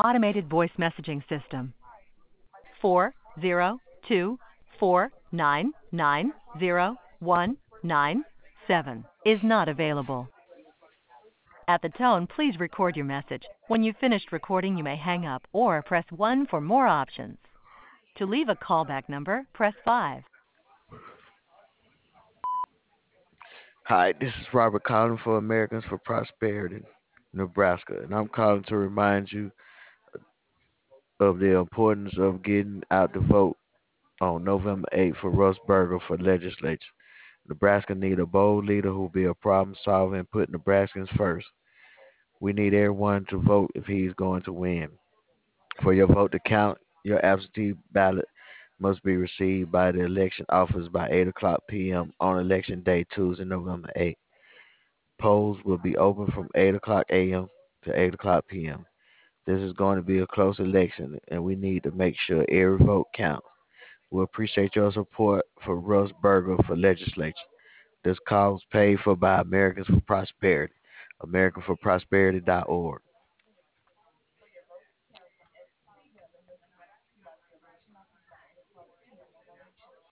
automated voice messaging system. 402-499-0197 is not available. At the tone, please record your message. When you've finished recording, you may hang up or press 1 for more options. To leave a callback number, press 5. Hi, this is Robert calling for Americans for Prosperity, Nebraska, and I'm calling to remind you of the importance of getting out to vote on November 8th for Russ Berger for legislature. Nebraska need a bold leader who will be a problem solver and put Nebraskans first. We need everyone to vote if he's going to win. For your vote to count, your absentee ballot must be received by the election office by 8 o'clock p.m. on election day, Tuesday, November 8th. Polls will be open from 8 o'clock a.m. to 8 o'clock p.m. This is going to be a close election, and we need to make sure every vote counts. We appreciate your support for Russ Berger for legislature. This call is paid for by Americans for Prosperity, AmericanForProsperity.org.